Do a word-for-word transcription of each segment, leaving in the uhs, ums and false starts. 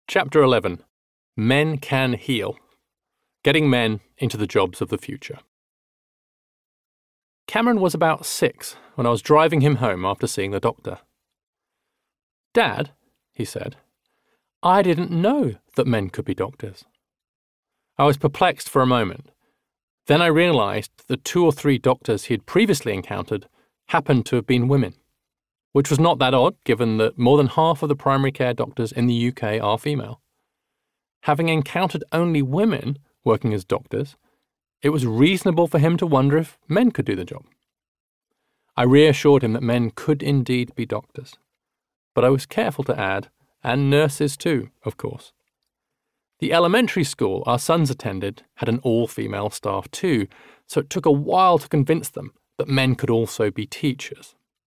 Chapter eleven. Men Can Heal. Getting Men into the Jobs of the Future. Cameron was about six when I was driving him home after seeing the doctor. "Dad," he said, "I didn't know that men could be doctors." I was perplexed for a moment. Then I realised that two or three doctors he had previously encountered happened to have been women, which was not that odd given that more than half of the primary care doctors in the U K are female. Having encountered only women working as doctors, it was reasonable for him to wonder if men could do the job. I reassured him that men could indeed be doctors, but I was careful to add, and nurses too, of course. The elementary school our sons attended had an all-female staff too, so it took a while to convince them that men could also be teachers.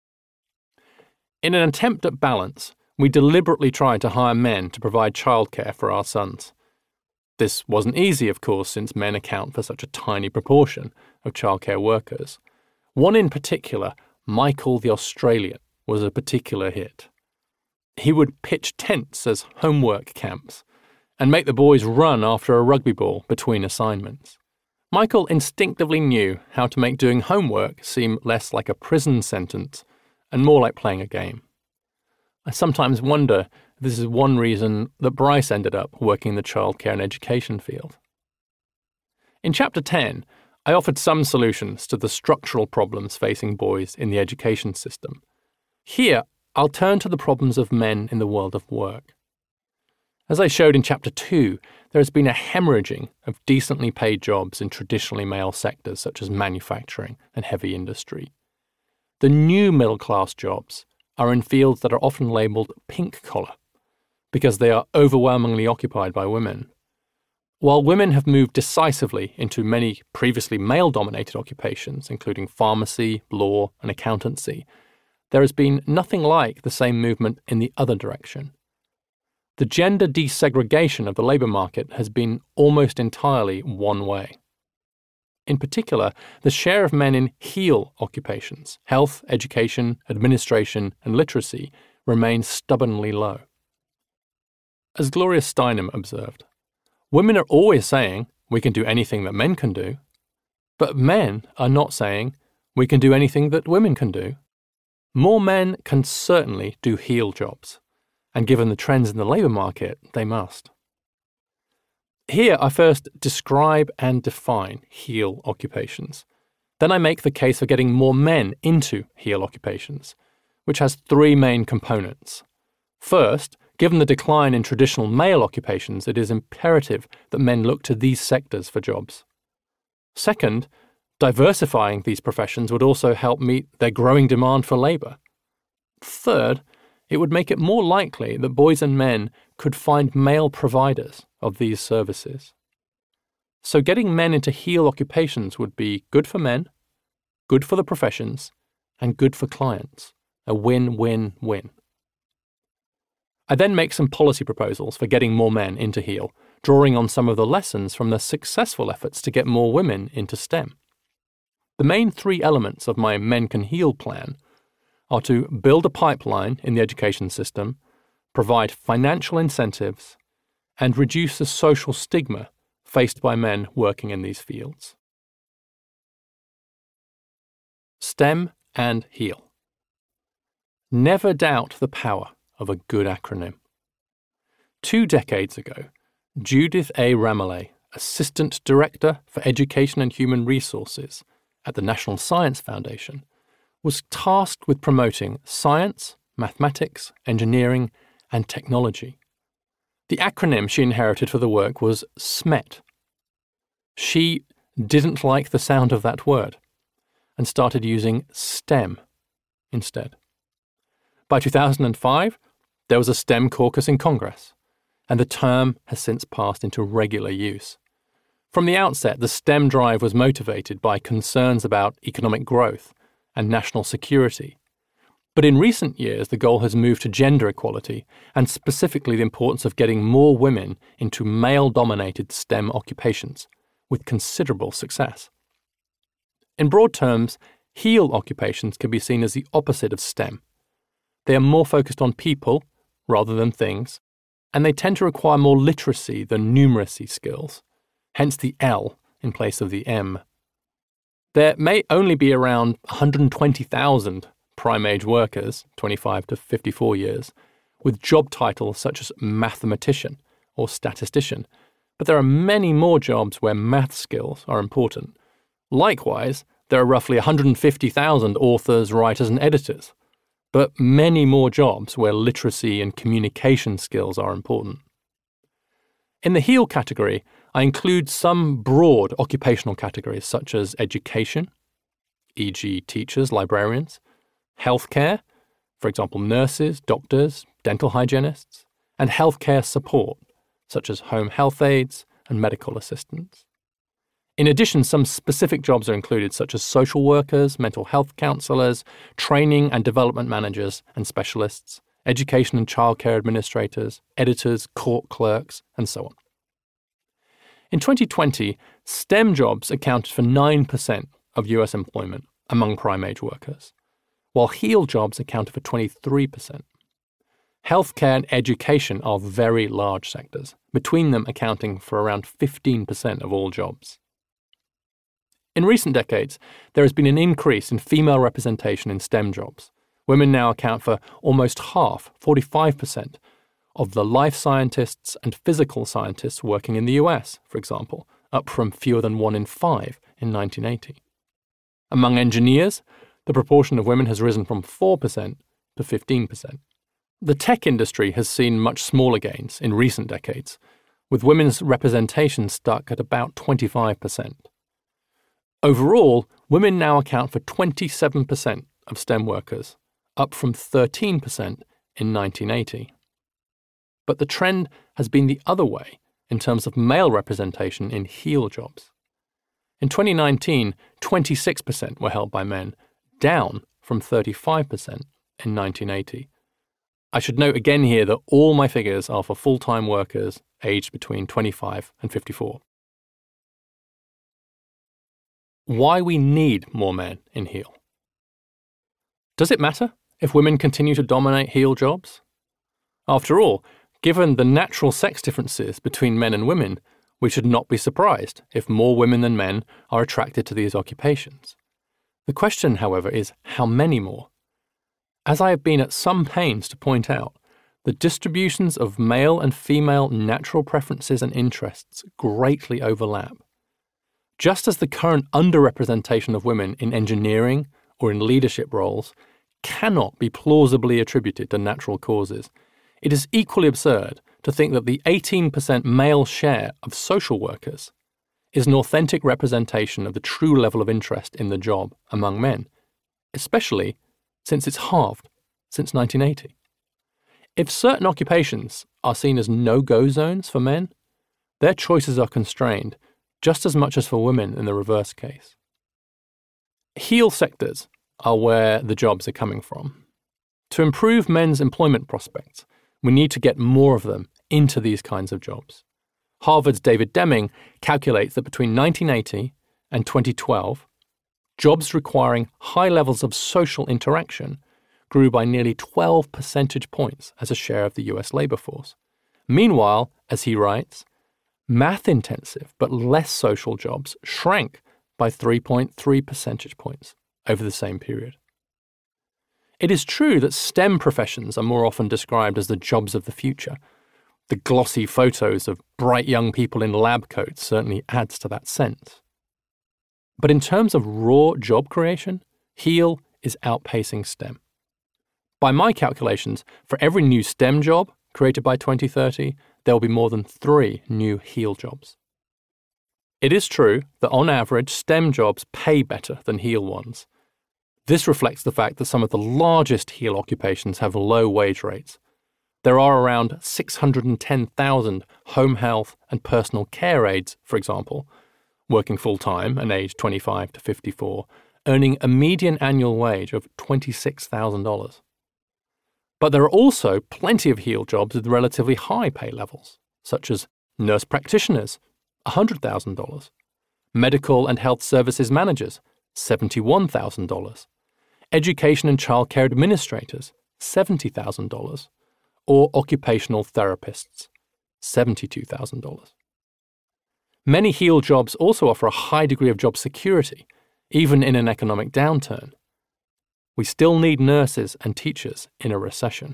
In an attempt at balance, we deliberately tried to hire men to provide childcare for our sons. This wasn't easy, of course, since men account for such a tiny proportion of childcare workers. One in particular, Michael the Australian, was a particular hit. He would pitch tents as homework camps and make the boys run after a rugby ball between assignments. Michael instinctively knew how to make doing homework seem less like a prison sentence and more like playing a game. I sometimes wonder if this is one reason that Bryce ended up working in the childcare and education field. In Chapter ten, I offered some solutions to the structural problems facing boys in the education system. Here, I'll turn to the problems of men in the world of work. As I showed in Chapter two, there has been a hemorrhaging of decently paid jobs in traditionally male sectors such as manufacturing and heavy industry. The new middle-class jobs are in fields that are often labelled pink-collar, because they are overwhelmingly occupied by women. While women have moved decisively into many previously male-dominated occupations, including pharmacy, law, and accountancy, there has been nothing like the same movement in the other direction. The gender desegregation of the labour market has been almost entirely one way. In particular, the share of men in HEAL occupations, health, education, administration, and literacy, remains stubbornly low. As Gloria Steinem observed, women are always saying, we can do anything that men can do, but men are not saying, we can do anything that women can do. More men can certainly do HEAL jobs, and given the trends in the labour market, they must. Here I first describe and define HEAL occupations. Then I make the case for getting more men into HEAL occupations, which has three main components. First, given the decline in traditional male occupations, it is imperative that men look to these sectors for jobs. Second, diversifying these professions would also help meet their growing demand for labour. Third, it would make it more likely that boys and men could find male providers of these services. So getting men into HEAL occupations would be good for men, good for the professions, and good for clients. A win-win-win. I then make some policy proposals for getting more men into HEAL, drawing on some of the lessons from the successful efforts to get more women into STEM. The main three elements of my Men Can Heal plan are to build a pipeline in the education system, provide financial incentives, and reduce the social stigma faced by men working in these fields. STEM and HEAL. Never doubt the power of a good acronym. Two decades ago, Judith A. Ramaley, Assistant Director for Education and Human Resources at the National Science Foundation, was tasked with promoting science, mathematics, engineering, and technology. The acronym she inherited for the work was SMET. She didn't like the sound of that word and started using STEM instead. By two thousand five, there was a STEM caucus in Congress, and the term has since passed into regular use. From the outset, the STEM drive was motivated by concerns about economic growth and national security. But in recent years, the goal has moved to gender equality, and specifically the importance of getting more women into male-dominated STEM occupations, with considerable success. In broad terms, HEAL occupations can be seen as the opposite of STEM. They are more focused on people rather than things, and they tend to require more literacy than numeracy skills, hence the L in place of the M. There may only be around one hundred twenty thousand prime-age workers, twenty-five to fifty-four years, with job titles such as mathematician or statistician, but there are many more jobs where math skills are important. Likewise, there are roughly one hundred fifty thousand authors, writers, and editors, but many more jobs where literacy and communication skills are important. In the HEAL category, I include some broad occupational categories such as education, for example teachers, librarians, healthcare, for example nurses, doctors, dental hygienists, and healthcare support, such as home health aides and medical assistants. In addition, some specific jobs are included such as social workers, mental health counsellors, training and development managers and specialists, education and childcare administrators, editors, court clerks, and so on. In twenty twenty, STEM jobs accounted for nine percent of U S employment among prime-age workers, while HEAL jobs accounted for twenty-three percent. Healthcare and education are very large sectors, between them accounting for around fifteen percent of all jobs. In recent decades, there has been an increase in female representation in STEM jobs. Women now account for almost half, forty-five percent, of the life scientists and physical scientists working in the U S, for example, up from fewer than one in five in nineteen eighty. Among engineers, the proportion of women has risen from four percent to fifteen percent. The tech industry has seen much smaller gains in recent decades, with women's representation stuck at about twenty-five percent. Overall, women now account for twenty-seven percent of STEM workers, up from thirteen percent in nineteen eighty. But the trend has been the other way in terms of male representation in HEAL jobs. In twenty nineteen, twenty-six percent were held by men, down from thirty-five percent in nineteen eighty. I should note again here that all my figures are for full-time workers aged between twenty-five and fifty-four. Why we need more men in HEAL. Does it matter if women continue to dominate HEAL jobs? After all, given the natural sex differences between men and women, we should not be surprised if more women than men are attracted to these occupations. The question, however, is how many more? As I have been at some pains to point out, the distributions of male and female natural preferences and interests greatly overlap. Just as the current underrepresentation of women in engineering or in leadership roles cannot be plausibly attributed to natural causes, it is equally absurd to think that the eighteen percent male share of social workers is an authentic representation of the true level of interest in the job among men, especially since it's halved since nineteen eighty. If certain occupations are seen as no-go zones for men, their choices are constrained just as much as for women in the reverse case. HEAL sectors are where the jobs are coming from. To improve men's employment prospects, we need to get more of them into these kinds of jobs. Harvard's David Deming calculates that between nineteen eighty and twenty twelve, jobs requiring high levels of social interaction grew by nearly twelve percentage points as a share of the U S labor force. Meanwhile, as he writes, math-intensive but less social jobs shrank by three point three percentage points over the same period. It is true that STEM professions are more often described as the jobs of the future. The glossy photos of bright young people in lab coats certainly adds to that sense. But in terms of raw job creation, HEAL is outpacing STEM. By my calculations, for every new STEM job created by twenty thirty, there will be more than three new HEAL jobs. It is true that on average, STEM jobs pay better than HEAL ones. This reflects the fact that some of the largest HEAL occupations have low wage rates. There are around six hundred ten thousand home health and personal care aides, for example, working full-time and aged twenty-five to fifty-four, earning a median annual wage of twenty-six thousand dollars. But there are also plenty of HEAL jobs with relatively high pay levels, such as nurse practitioners, one hundred thousand dollars, medical and health services managers, seventy-one thousand dollars, education and childcare administrators, seventy thousand dollars, or occupational therapists, seventy-two thousand dollars. Many HEAL jobs also offer a high degree of job security, even in an economic downturn. We still need nurses and teachers in a recession.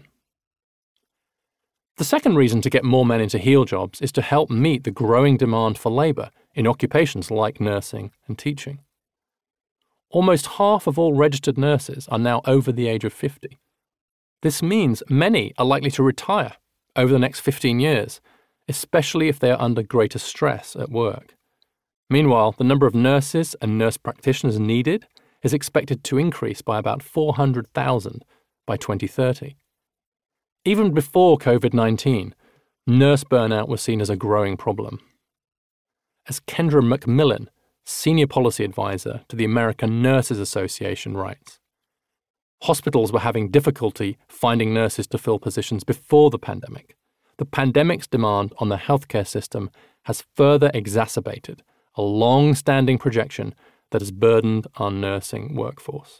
The second reason to get more men into HEAL jobs is to help meet the growing demand for labour in occupations like nursing and teaching. Almost half of all registered nurses are now over the age of fifty. This means many are likely to retire over the next fifteen years, especially if they are under greater stress at work. Meanwhile, the number of nurses and nurse practitioners needed is expected to increase by about four hundred thousand by twenty thirty. Even before COVID nineteen, nurse burnout was seen as a growing problem. As Kendra McMillan, Senior Policy Advisor to the American Nurses Association, writes, hospitals were having difficulty finding nurses to fill positions before the pandemic. The pandemic's demand on the healthcare system has further exacerbated a long-standing projection that has burdened our nursing workforce.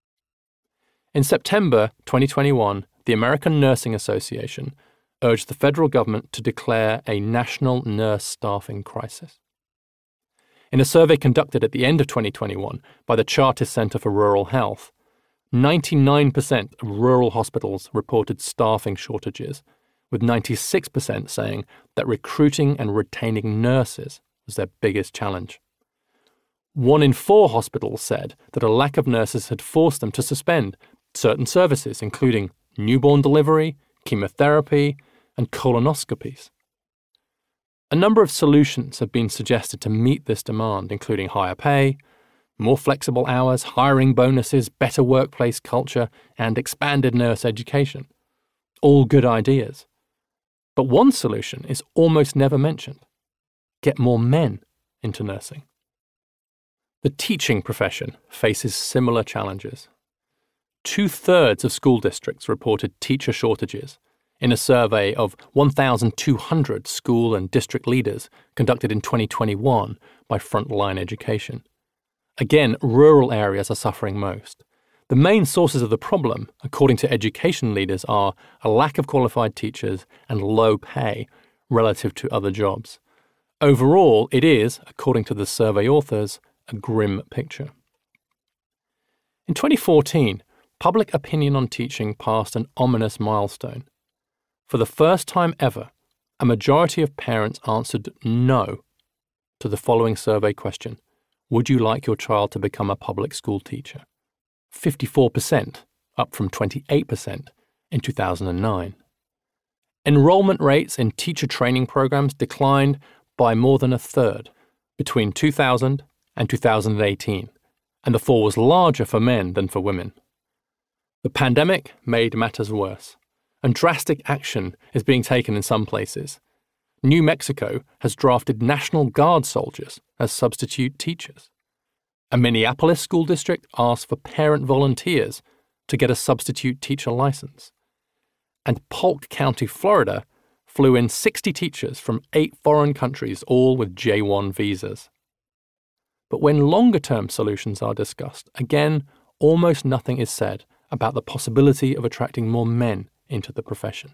In September twenty twenty-one, the American Nursing Association urged the federal government to declare a national nurse staffing crisis. In a survey conducted at the end of twenty twenty-one by the Chartis Center for Rural Health, ninety-nine percent of rural hospitals reported staffing shortages, with ninety-six percent saying that recruiting and retaining nurses was their biggest challenge. One in four hospitals said that a lack of nurses had forced them to suspend certain services, including newborn delivery, chemotherapy, and colonoscopies. A number of solutions have been suggested to meet this demand, including higher pay, more flexible hours, hiring bonuses, better workplace culture, and expanded nurse education. All good ideas. But one solution is almost never mentioned: get more men into nursing. The teaching profession faces similar challenges. Two-thirds of school districts reported teacher shortages in a survey of one thousand two hundred school and district leaders conducted in twenty twenty-one by Frontline Education. Again, rural areas are suffering most. The main sources of the problem, according to education leaders, are a lack of qualified teachers and low pay relative to other jobs. Overall, it is, according to the survey authors, a grim picture. In twenty fourteen, public opinion on teaching passed an ominous milestone. For the first time ever, a majority of parents answered no to the following survey question: would you like your child to become a public school teacher? fifty-four percent, up from twenty-eight percent in two thousand nine. Enrollment rates in teacher training programs declined by more than a third between two thousand and two thousand eighteen, and the fall was larger for men than for women. The pandemic made matters worse, and drastic action is being taken in some places. New Mexico has drafted National Guard soldiers as substitute teachers. A Minneapolis school district asked for parent volunteers to get a substitute teacher license. And Polk County, Florida, flew in sixty teachers from eight foreign countries, all with J one visas. But when longer-term solutions are discussed, again, almost nothing is said about the possibility of attracting more men into the profession.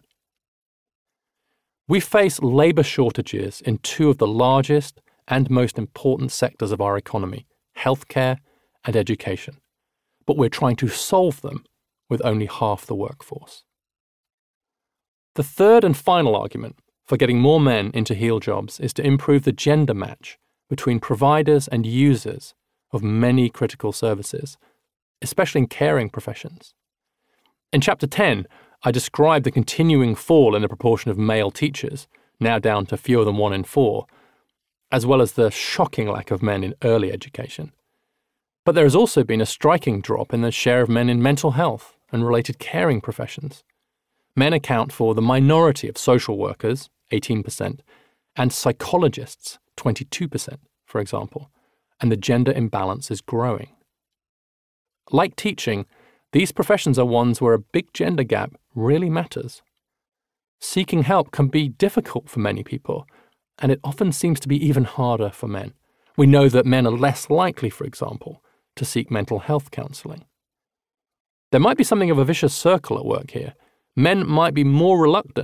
We face labour shortages in two of the largest and most important sectors of our economy, healthcare and education, but we're trying to solve them with only half the workforce. The third and final argument for getting more men into HEAL jobs is to improve the gender match between providers and users of many critical services, especially in caring professions. In Chapter ten, I described the continuing fall in the proportion of male teachers, now down to fewer than one in four, as well as the shocking lack of men in early education. But there has also been a striking drop in the share of men in mental health and related caring professions. Men account for the minority of social workers, eighteen percent, and psychologists, twenty-two percent, for example, and the gender imbalance is growing. Like teaching, these professions are ones where a big gender gap really matters. Seeking help can be difficult for many people, and it often seems to be even harder for men. We know that men are less likely, for example, to seek mental health counselling. There might be something of a vicious circle at work here. Men might be more reluctant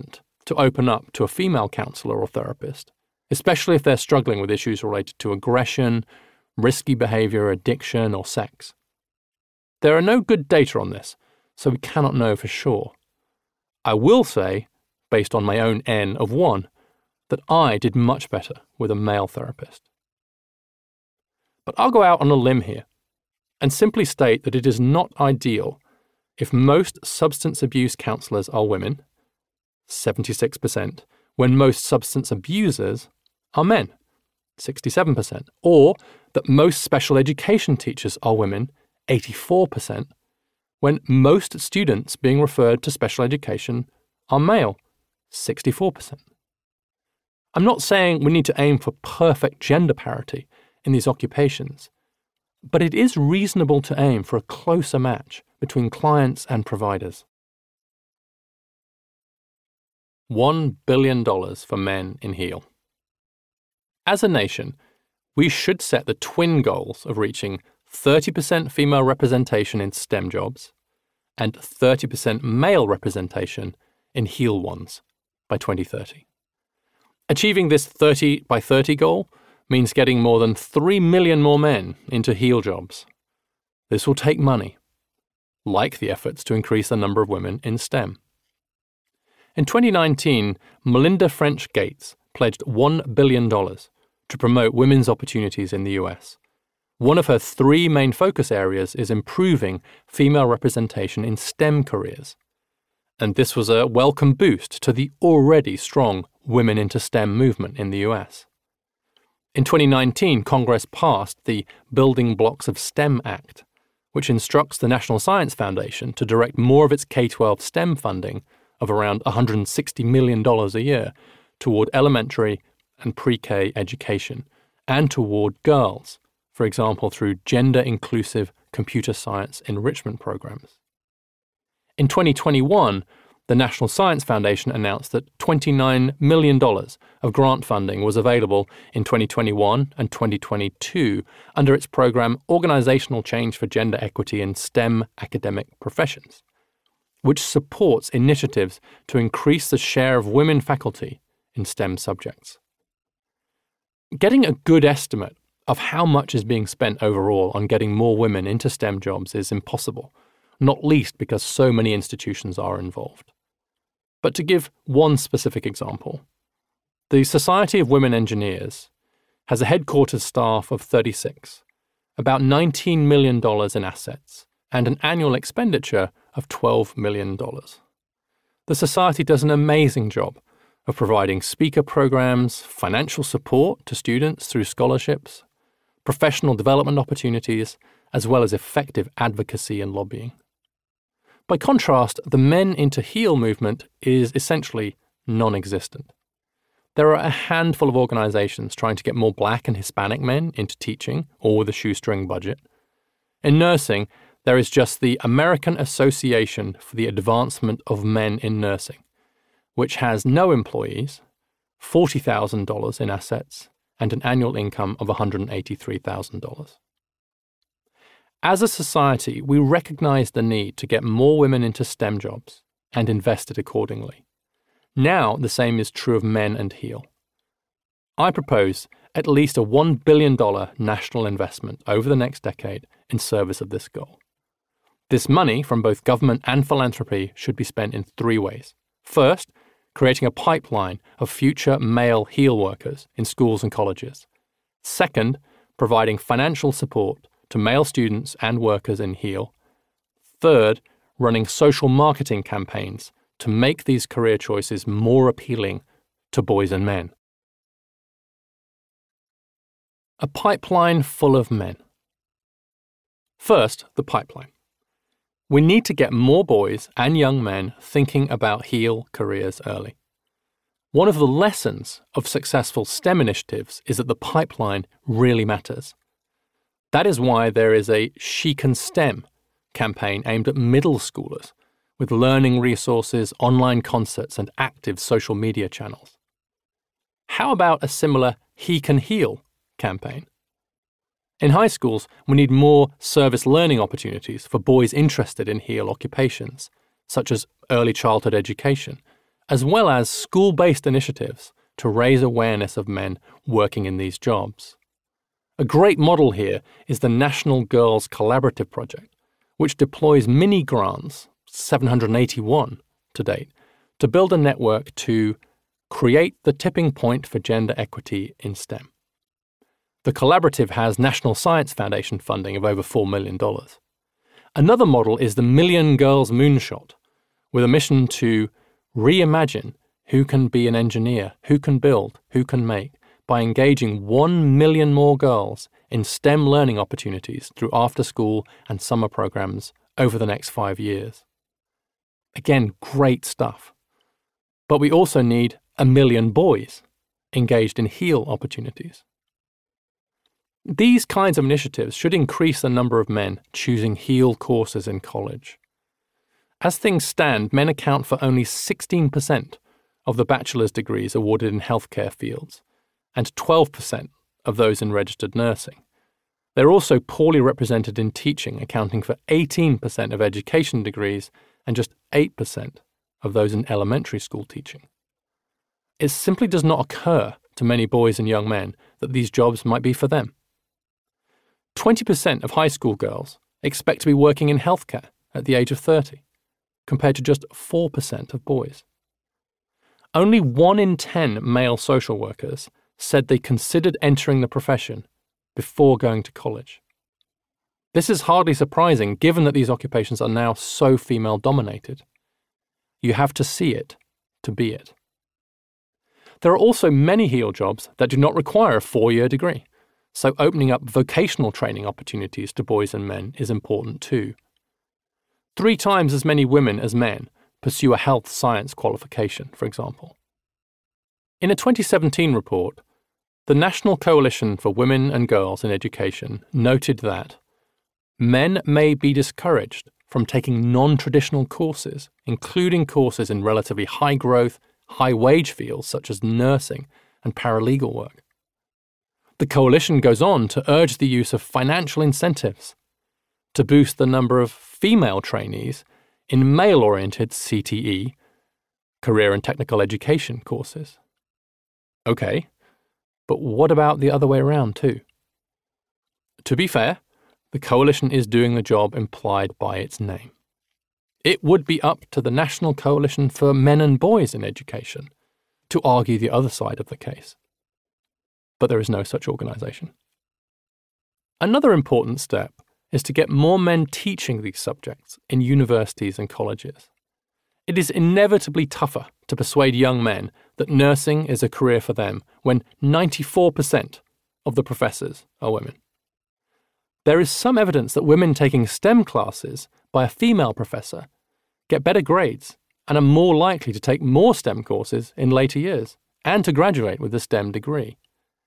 to open up to a female counsellor or therapist, especially if they're struggling with issues related to aggression, risky behaviour, addiction, or sex. There are no good data on this, so we cannot know for sure. I will say, based on my own N of one, that I did much better with a male therapist. But I'll go out on a limb here and simply state that it is not ideal if most substance abuse counsellors are women, seventy-six percent, when most substance abusers are men, sixty-seven percent, or that most special education teachers are women, eighty-four percent, when most students being referred to special education are male, sixty-four percent. I'm not saying we need to aim for perfect gender parity in these occupations, but it is reasonable to aim for a closer match between clients and providers. One billion dollars for men in HEAL. As a nation, we should set the twin goals of reaching thirty percent female representation in STEM jobs and thirty percent male representation in HEAL ones by twenty thirty. Achieving this thirty by thirty goal means getting more than three million more men into HEAL jobs. This will take money, like the efforts to increase the number of women in STEM. In twenty nineteen, Melinda French Gates pledged one billion dollars to promote women's opportunities in the U S. One of her three main focus areas is improving female representation in STEM careers. And this was a welcome boost to the already strong Women into STEM movement in the U S. In twenty nineteen, Congress passed the Building Blocks of STEM Act, which instructs the National Science Foundation to direct more of its K twelve STEM funding of around one hundred sixty million dollars a year toward elementary and pre-K education and toward girls, for example through gender-inclusive computer science enrichment programs. In twenty twenty-one, the National Science Foundation announced that twenty-nine million dollars of grant funding was available in twenty twenty-one and twenty twenty-two under its program Organizational Change for Gender Equity in STEM Academic Professions, which supports initiatives to increase the share of women faculty in STEM subjects. Getting a good estimate of how much is being spent overall on getting more women into STEM jobs is impossible, not least because so many institutions are involved. But to give one specific example, the Society of Women Engineers has a headquarters staff of thirty-six, about nineteen million dollars in assets, and an annual expenditure of twelve million dollars. The Society does an amazing job of providing speaker programs, financial support to students through scholarships, professional development opportunities, as well as effective advocacy and lobbying. By contrast, the Men into HEAL movement is essentially non-existent. There are a handful of organizations trying to get more Black and Hispanic men into teaching, all with a shoestring budget. In nursing, there is just the American Association for the Advancement of Men in Nursing, which has no employees, forty thousand dollars in assets, and an annual income of one hundred eighty-three thousand dollars. As a society, we recognize the need to get more women into STEM jobs and invest it accordingly. Now, the same is true of Men and HEAL. I propose at least a one billion dollars national investment over the next decade in service of this goal. This money from both government and philanthropy should be spent in three ways. First, creating a pipeline of future male HEAL workers in schools and colleges. Second, providing financial support to male students and workers in HEAL. Third, running social marketing campaigns to make these career choices more appealing to boys and men. A pipeline full of men. First, the pipeline. We need to get more boys and young men thinking about HEAL careers early. One of the lessons of successful STEM initiatives is that the pipeline really matters. That is why there is a She Can STEM campaign aimed at middle schoolers, with learning resources, online concerts, and active social media channels. How about a similar He Can HEAL campaign? In high schools, we need more service learning opportunities for boys interested in HEAL occupations, such as early childhood education, as well as school-based initiatives to raise awareness of men working in these jobs. A great model here is the National Girls Collaborative Project, which deploys mini-grants, seven hundred eighty-one to date, to build a network to create the tipping point for gender equity in STEM. The collaborative has National Science Foundation funding of over four million dollars. Another model is the Million Girls Moonshot, with a mission to reimagine who can be an engineer, who can build, who can make, by engaging one million more girls in STEM learning opportunities through after-school and summer programs over the next five years. Again, great stuff. But we also need a million boys engaged in HEAL opportunities. These kinds of initiatives should increase the number of men choosing HEAL courses in college. As things stand, men account for only sixteen percent of the bachelor's degrees awarded in healthcare fields, and twelve percent of those in registered nursing. They're also poorly represented in teaching, accounting for eighteen percent of education degrees and just eight percent of those in elementary school teaching. It simply does not occur to many boys and young men that these jobs might be for them. twenty percent of high school girls expect to be working in healthcare at the age of thirty, compared to just four percent of boys. Only one in ten male social workers said they considered entering the profession before going to college. This is hardly surprising given that these occupations are now so female-dominated. You have to see it to be it. There are also many HEAL jobs that do not require a four-year degree, so opening up vocational training opportunities to boys and men is important too. Three times as many women as men pursue a health science qualification, for example. In a twenty seventeen report, the National Coalition for Women and Girls in Education noted that men may be discouraged from taking non-traditional courses, including courses in relatively high-growth, high-wage fields such as nursing and paralegal work. The coalition goes on to urge the use of financial incentives to boost the number of female trainees in male-oriented C T E, career and technical education courses. Okay, but what about the other way around too? To be fair, the coalition is doing the job implied by its name. It would be up to the National Coalition for Men and Boys in Education to argue the other side of the case. But there is no such organisation. Another important step is to get more men teaching these subjects in universities and colleges. It is inevitably tougher to persuade young men that nursing is a career for them when ninety-four percent of the professors are women. There is some evidence that women taking STEM classes by a female professor get better grades and are more likely to take more STEM courses in later years and to graduate with a STEM degree.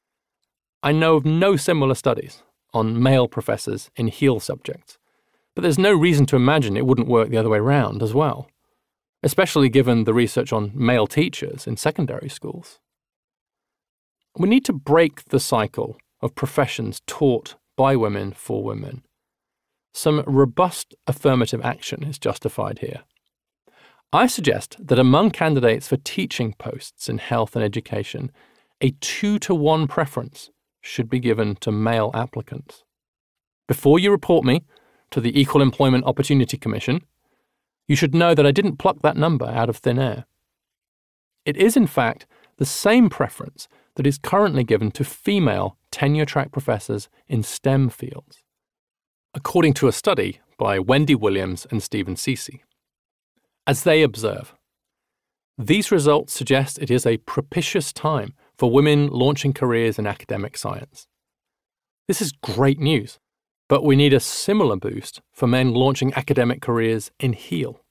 I know of no similar studies on male professors in HEAL subjects, but there's no reason to imagine it wouldn't work the other way around as well, especially given the research on male teachers in secondary schools. We need to break the cycle of professions taught by women for women. Some robust affirmative action is justified here. I suggest that among candidates for teaching posts in health and education, a two-to-one preference should be given to male applicants. Before you report me to the Equal Employment Opportunity Commission, you should know that I didn't pluck that number out of thin air. It is, in fact, the same preference that is currently given to female tenure-track professors in STEM fields, according to a study by Wendy Williams and Stephen Ceci. As they observe, these results suggest it is a propitious time for women launching careers in academic science. This is great news, but we need a similar boost for men launching academic careers in HEAL.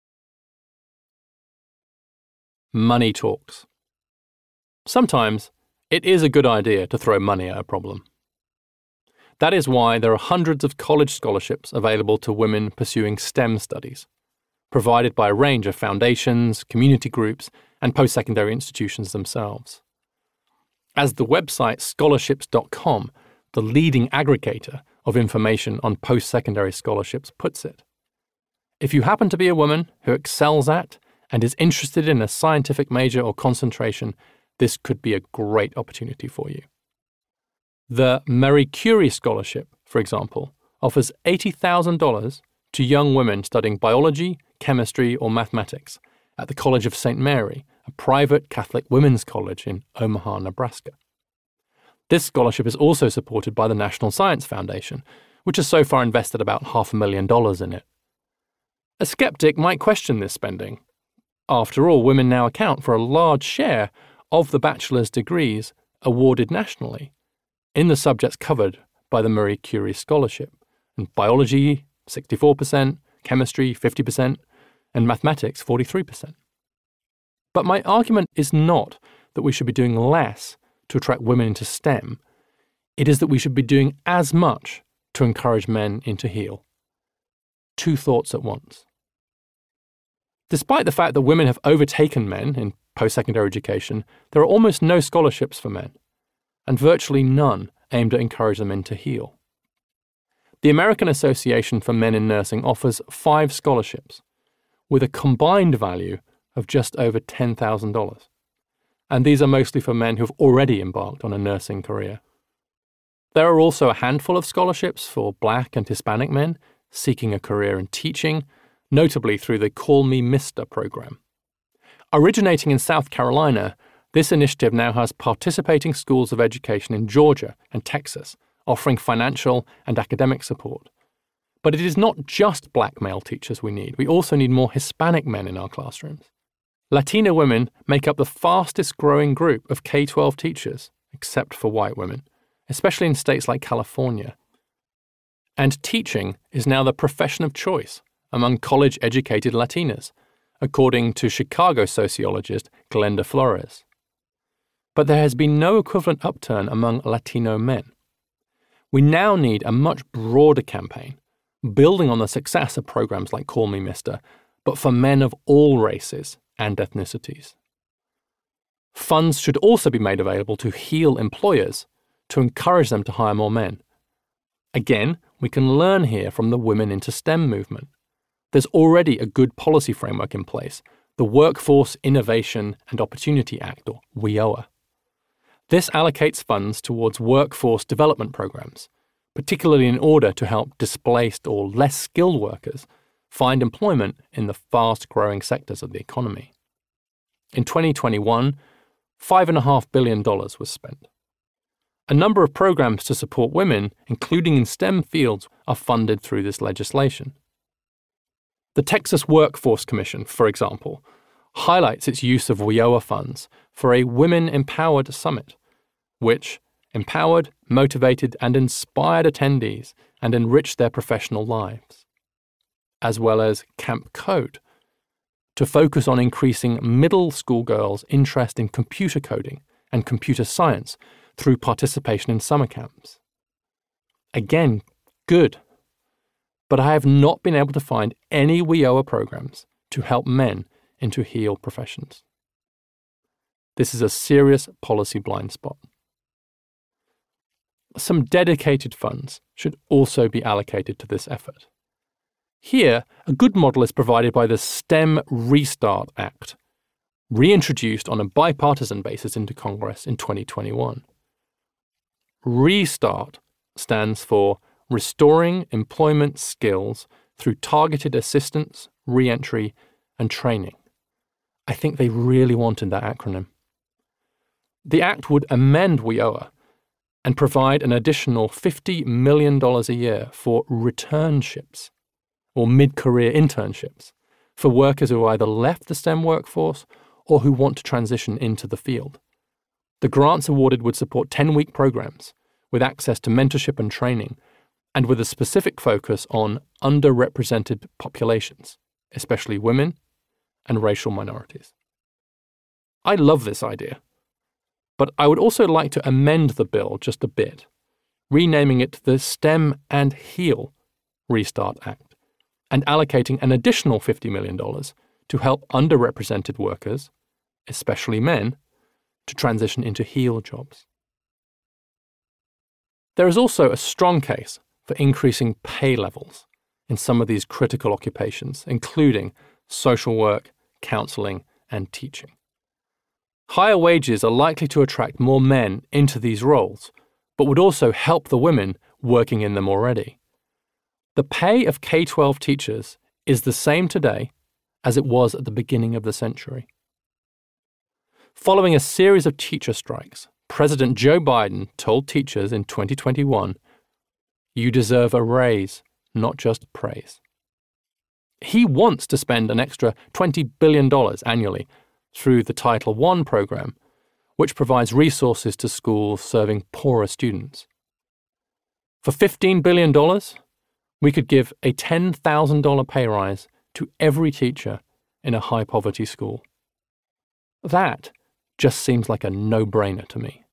Money talks. Sometimes it is a good idea to throw money at a problem. That is why there are hundreds of college scholarships available to women pursuing STEM studies, provided by a range of foundations, community groups, and post-secondary institutions themselves. As the website scholarships dot com, the leading aggregator of information on post-secondary scholarships, puts it, if you happen to be a woman who excels at and is interested in a scientific major or concentration, this could be a great opportunity for you. The Marie Curie Scholarship, for example, offers eighty thousand dollars to young women studying biology, chemistry, or mathematics at the College of Saint Mary, a private Catholic women's college in Omaha, Nebraska. This scholarship is also supported by the National Science Foundation, which has so far invested about half a million dollars in it. A skeptic might question this spending. After all, women now account for a large share of the bachelor's degrees awarded nationally in the subjects covered by the Marie Curie Scholarship, and biology, sixty-four percent, chemistry, fifty percent, and mathematics, forty-three percent. But my argument is not that we should be doing less to attract women into STEM. It is that we should be doing as much to encourage men into HEAL. Two thoughts at once. Despite the fact that women have overtaken men in post-secondary education, there are almost no scholarships for men, and virtually none aimed at encourage them into HEAL. The American Association for Men in Nursing offers five scholarships, with a combined value of just over ten thousand dollars. And these are mostly for men who have already embarked on a nursing career. There are also a handful of scholarships for Black and Hispanic men seeking a career in teaching, notably through the Call Me Mister program. Originating in South Carolina, this initiative now has participating schools of education in Georgia and Texas, offering financial and academic support. But it is not just Black male teachers we need. We also need more Hispanic men in our classrooms. Latina women make up the fastest growing group of K through twelve teachers, except for white women, especially in states like California. And teaching is now the profession of choice among college-educated Latinas, according to Chicago sociologist Glenda Flores. But there has been no equivalent upturn among Latino men. We now need a much broader campaign, building on the success of programs like Call Me Mister, but for men of all races and ethnicities. Funds should also be made available to HEAL employers to encourage them to hire more men. Again, we can learn here from the Women into STEM movement. There's already a good policy framework in place, the Workforce Innovation and Opportunity Act, or W I O A. This allocates funds towards workforce development programs, particularly in order to help displaced or less skilled workers find employment in the fast-growing sectors of the economy. In twenty twenty-one, five point five billion dollars was spent. A number of programs to support women, including in STEM fields, are funded through this legislation. The Texas Workforce Commission, for example, highlights its use of W I O A funds for a Women Empowered Summit, which empowered, motivated, and inspired attendees and enriched their professional lives, as well as Camp Code, to focus on increasing middle school girls' interest in computer coding and computer science through participation in summer camps. Again, good. But I have not been able to find any W I O A programs to help men into HEAL professions. This is a serious policy blind spot. Some dedicated funds should also be allocated to this effort. Here, a good model is provided by the STEM Restart Act, reintroduced on a bipartisan basis into Congress in twenty twenty-one. RESTART stands for Restoring Employment Skills Through Targeted Assistance, Re-entry, and Training. I think they really wanted that acronym. The Act would amend W I O A and provide an additional fifty million dollars a year for returnships, or mid-career internships, for workers who either left the STEM workforce or who want to transition into the field. The grants awarded would support ten-week programs with access to mentorship and training, and with a specific focus on underrepresented populations, especially women and racial minorities. I love this idea, but I would also like to amend the bill just a bit, renaming it the STEM and HEAL Restart Act, and allocating an additional fifty million dollars to help underrepresented workers, especially men, to transition into HEAL jobs. There is also a strong case for increasing pay levels in some of these critical occupations, including social work, counselling, and teaching. Higher wages are likely to attract more men into these roles, but would also help the women working in them already. The pay of K twelve teachers is the same today as it was at the beginning of the century. Following a series of teacher strikes, President Joe Biden told teachers in twenty twenty-one, "You deserve a raise, not just praise." He wants to spend an extra twenty billion dollars annually through the Title one program, which provides resources to schools serving poorer students. For fifteen billion dollars, we could give a ten thousand dollars pay rise to every teacher in a high-poverty school. That just seems like a no-brainer to me.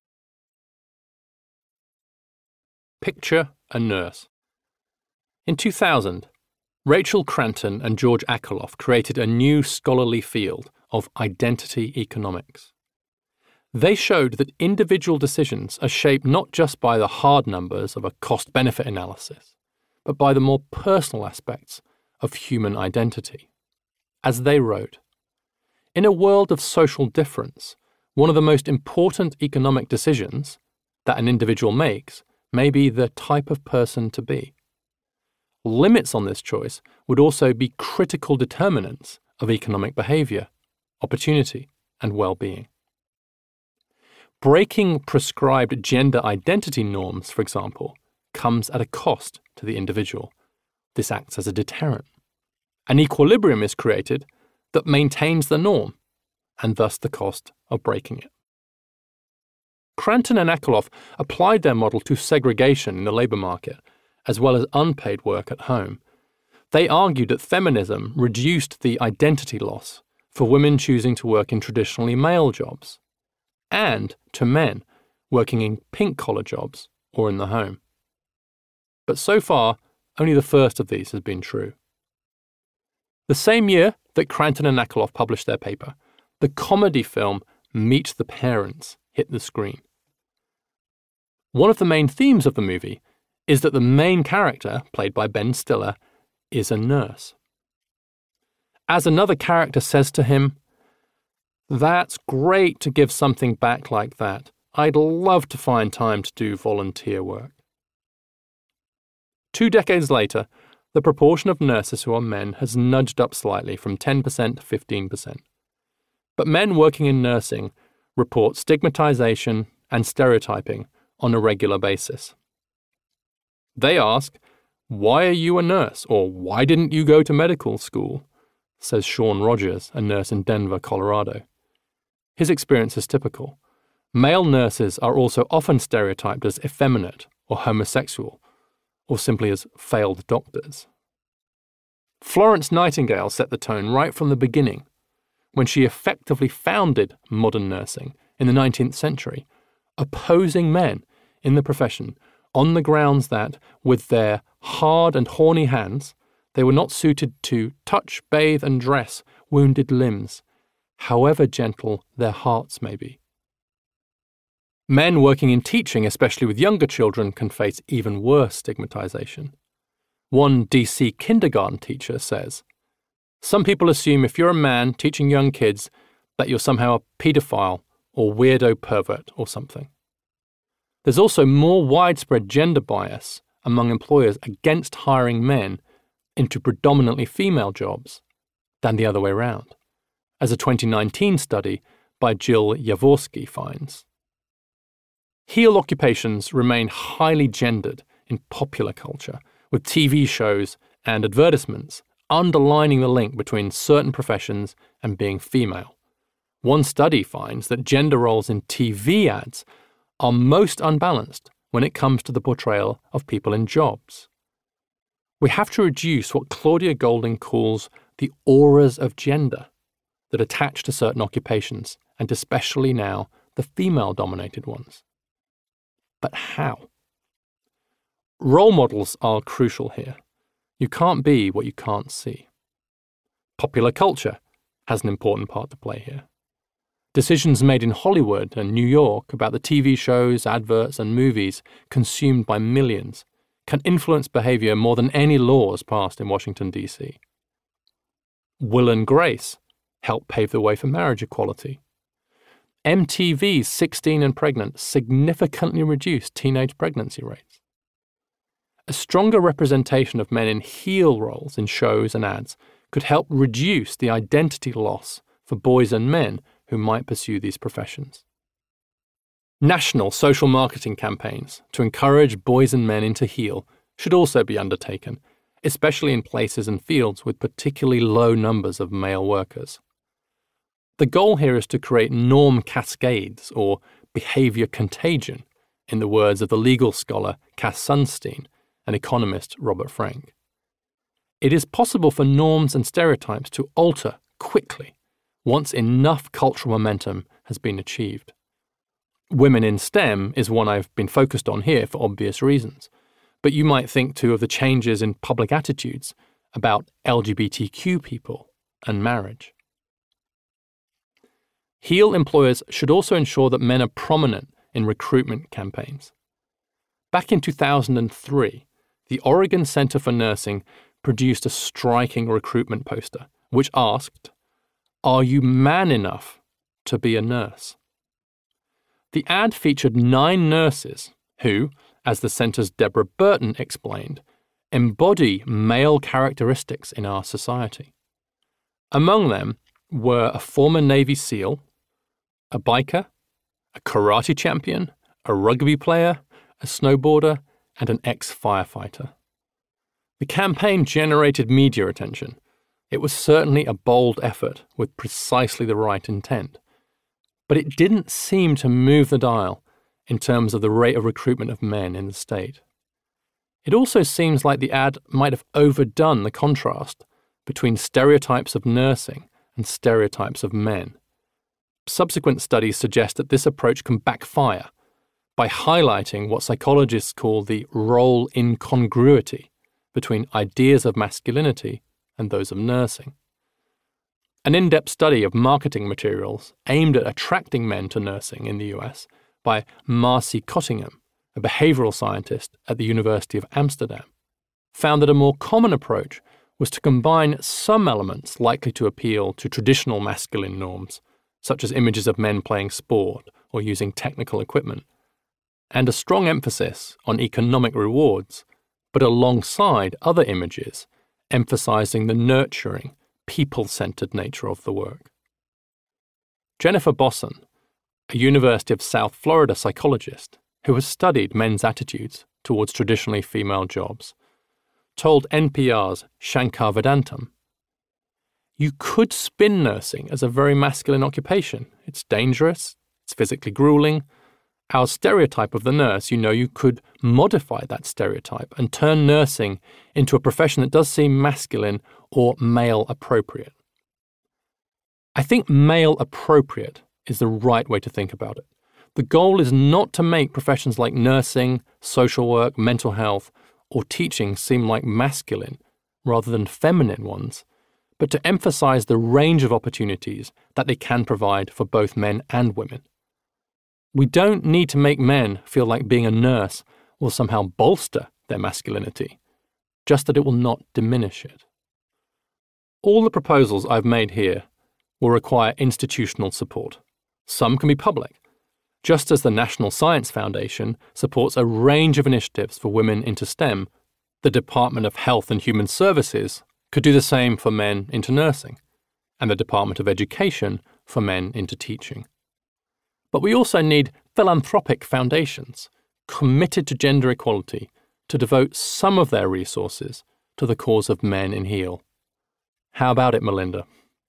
Picture a nurse. In two thousand, Rachel Cranton and George Akerlof created a new scholarly field of identity economics. They showed that individual decisions are shaped not just by the hard numbers of a cost-benefit analysis, but by the more personal aspects of human identity. As they wrote, "In a world of social difference, one of the most important economic decisions that an individual makes may be the type of person to be. Limits on this choice would also be critical determinants of economic behavior, opportunity, and well-being. Breaking prescribed gender identity norms, for example, comes at a cost to the individual. This acts as a deterrent. An equilibrium is created that maintains the norm, and thus the cost of breaking it." Cranton and Akerlof applied their model to segregation in the labour market, as well as unpaid work at home. They argued that feminism reduced the identity loss for women choosing to work in traditionally male jobs, and to men working in pink-collar jobs or in the home. But so far, only the first of these has been true. The same year that Cranton and Akerlof published their paper, the comedy film Meet the Parents hit the screen. One of the main themes of the movie is that the main character, played by Ben Stiller, is a nurse. As another character says to him, "That's great to give something back like that. I'd love to find time to do volunteer work." Two decades later, the proportion of nurses who are men has nudged up slightly from ten percent to fifteen percent. But men working in nursing report stigmatization and stereotyping on a regular basis. They ask, "Why are you a nurse?" or "Why didn't you go to medical school?" says Sean Rogers, a nurse in Denver, Colorado. His experience is typical. Male nurses are also often stereotyped as effeminate or homosexual, or simply as failed doctors. Florence Nightingale set the tone right from the beginning, when she effectively founded modern nursing in the nineteenth century, opposing men in the profession on the grounds that, with their hard and horny hands, they were not suited to touch, bathe, and dress wounded limbs, however gentle their hearts may be. Men working in teaching, especially with younger children, can face even worse stigmatization. One D C kindergarten teacher says, "Some people assume if you're a man teaching young kids that you're somehow a paedophile or weirdo pervert or something." There's also more widespread gender bias among employers against hiring men into predominantly female jobs than the other way around, as a twenty nineteen study by Jill Jaworski finds. Heel occupations remain highly gendered in popular culture, with T V shows and advertisements underlining the link between certain professions and being female. One study finds that gender roles in T V ads are most unbalanced when it comes to the portrayal of people in jobs. We have to reduce what Claudia Goldin calls the auras of gender that attach to certain occupations, and especially now the female-dominated ones. But how? Role models are crucial here. You can't be what you can't see. Popular culture has an important part to play here. Decisions made in Hollywood and New York about the T V shows, adverts, and movies consumed by millions can influence behavior more than any laws passed in Washington, D C. Will and Grace helped pave the way for marriage equality. M T V's sixteen and Pregnant significantly reduced teenage pregnancy rates. A stronger representation of men in heel roles in shows and ads could help reduce the identity loss for boys and men who might pursue these professions. National social marketing campaigns to encourage boys and men into heel should also be undertaken, especially in places and fields with particularly low numbers of male workers. The goal here is to create norm cascades, or behaviour contagion, in the words of the legal scholar Cass Sunstein and economist Robert Frank. It is possible for norms and stereotypes to alter quickly once enough cultural momentum has been achieved. Women in STEM is one I've been focused on here for obvious reasons, but you might think too of the changes in public attitudes about L G B T Q people and marriage. Heel employers should also ensure that men are prominent in recruitment campaigns. Back in two thousand three, the Oregon Center for Nursing produced a striking recruitment poster which asked, "Are you man enough to be a nurse?" The ad featured nine nurses who, as the center's Deborah Burton explained, embody male characteristics in our society. Among them were a former Navy SEAL, a biker, a karate champion, a rugby player, a snowboarder, and an ex-firefighter. The campaign generated media attention. It was certainly a bold effort with precisely the right intent. But it didn't seem to move the dial in terms of the rate of recruitment of men in the state. It also seems like the ad might have overdone the contrast between stereotypes of nursing and stereotypes of men. Subsequent studies suggest that this approach can backfire by highlighting what psychologists call the role incongruity between ideas of masculinity and those of nursing. An in-depth study of marketing materials aimed at attracting men to nursing in the U S by Marcy Cottingham, a behavioural scientist at the University of Amsterdam, found that a more common approach was to combine some elements likely to appeal to traditional masculine norms, such as images of men playing sport or using technical equipment, and a strong emphasis on economic rewards, but alongside other images emphasising the nurturing, people-centred nature of the work. Jennifer Bosson, a University of South Florida psychologist who has studied men's attitudes towards traditionally female jobs, told N P R's Shankar Vedantam, "You could spin nursing as a very masculine occupation. It's dangerous, it's physically grueling. Our stereotype of the nurse, you know, you could modify that stereotype and turn nursing into a profession that does seem masculine or male appropriate." I think male appropriate is the right way to think about it. The goal is not to make professions like nursing, social work, mental health, or teaching seem like masculine rather than feminine ones, but to emphasize the range of opportunities that they can provide for both men and women. We don't need to make men feel like being a nurse will somehow bolster their masculinity, just that it will not diminish it. All the proposals I've made here will require institutional support. Some can be public, just as the National Science Foundation supports a range of initiatives for women into STEM. The Department of Health and Human Services could do the same for men into nursing, and the Department of Education for men into teaching. But we also need philanthropic foundations committed to gender equality to devote some of their resources to the cause of men in heel. How about it, Melinda?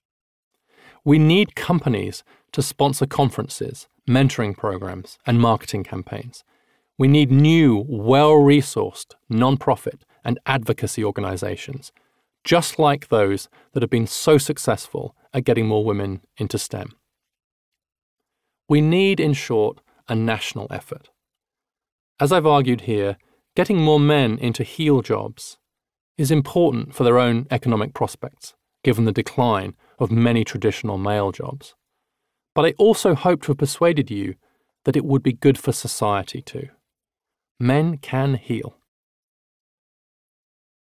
We need companies to sponsor conferences, mentoring programs, and marketing campaigns. We need new, well-resourced, non-profit and advocacy organizations, just like those that have been so successful at getting more women into STEM. We need, in short, a national effort. As I've argued here, getting more men into heel jobs is important for their own economic prospects, given the decline of many traditional male jobs. But I also hope to have persuaded you that it would be good for society too. Men can heal.